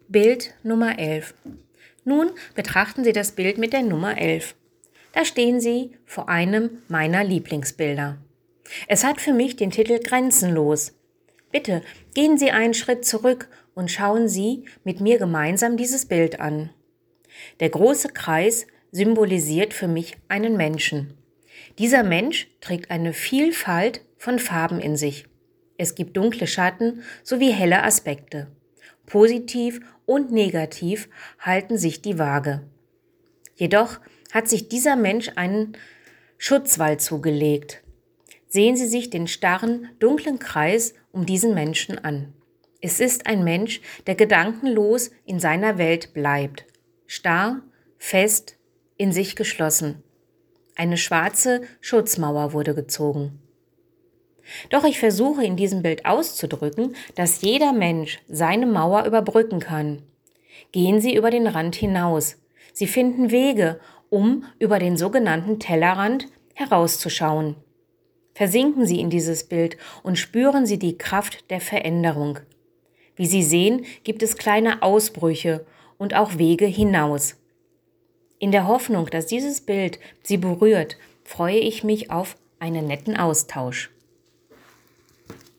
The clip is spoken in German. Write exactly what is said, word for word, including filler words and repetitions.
Bild Nummer elf. Nun betrachten Sie das Bild mit der Nummer elf. Da stehen Sie vor einem meiner Lieblingsbilder. Es hat für mich den Titel Grenzenlos. Bitte gehen Sie einen Schritt zurück und schauen Sie mit mir gemeinsam dieses Bild an. Der große Kreis symbolisiert für mich einen Menschen. Dieser Mensch trägt eine Vielfalt von Farben in sich. Es gibt dunkle Schatten sowie helle Aspekte. Positiv und negativ halten sich die Waage. Jedoch hat sich dieser Mensch einen Schutzwall zugelegt. Sehen Sie sich den starren, dunklen Kreis um diesen Menschen an. Es ist ein Mensch, der gedankenlos in seiner Welt bleibt. Starr, fest, in sich geschlossen. Eine schwarze Schutzmauer wurde gezogen. Doch ich versuche in diesem Bild auszudrücken, dass jeder Mensch seine Mauer überbrücken kann. Gehen Sie über den Rand hinaus. Sie finden Wege, um über den sogenannten Tellerrand herauszuschauen. Versinken Sie in dieses Bild und spüren Sie die Kraft der Veränderung. Wie Sie sehen, gibt es kleine Ausbrüche und auch Wege hinaus. In der Hoffnung, dass dieses Bild Sie berührt, freue ich mich auf einen netten Austausch.